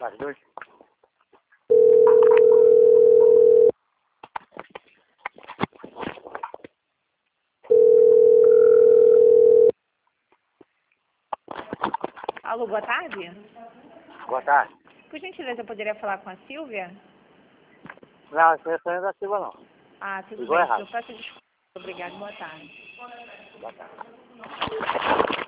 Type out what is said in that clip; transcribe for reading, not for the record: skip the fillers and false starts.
As duas. Alô, boa tarde. Boa tarde. Por gentileza, eu poderia falar com a Silvia? Não, esse telefone não é Silva, não. Ah, tudo Ligou bem. errado. Eu peço desculpa. Obrigada, boa tarde. Boa tarde.